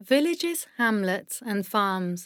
Villages, hamlets, and farms.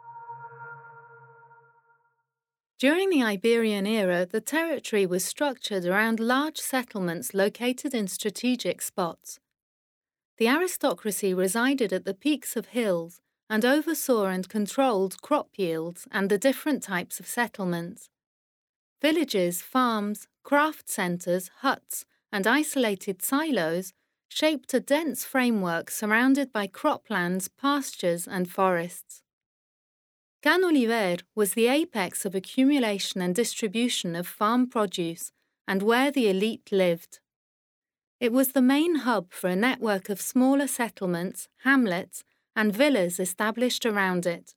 During the Iberian era, the territory was structured around large settlements located in strategic spots. The aristocracy resided at the peaks of hills and oversaw and controlled crop yields and the different types of settlements. Villages, farms, craft centers, huts, and isolated silos shaped a dense framework surrounded by croplands, pastures, and forests. Canoliver was the apex of accumulation and distribution of farm produce and where the elite lived. It was the main hub for a network of smaller settlements, hamlets, and villas established around it.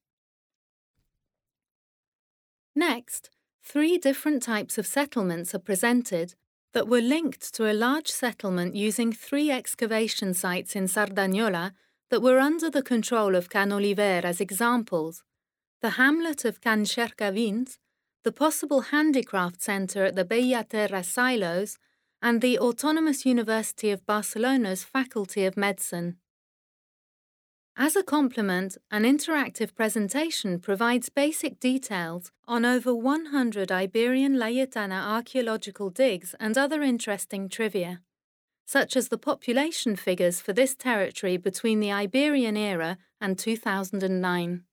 Next, 3 different types of settlements are presented that were linked to a large settlement using 3 excavation sites in Sardañola that were under the control of Canoliver as examples: the hamlet of Can Cercavins, the possible handicraft centre at the Bellaterra silos, and the Autonomous University of Barcelona's Faculty of Medicine. As a complement, an interactive presentation provides basic details on over 100 Iberian Layetana archaeological digs and other interesting trivia, such as the population figures for this territory between the Iberian era and 2009.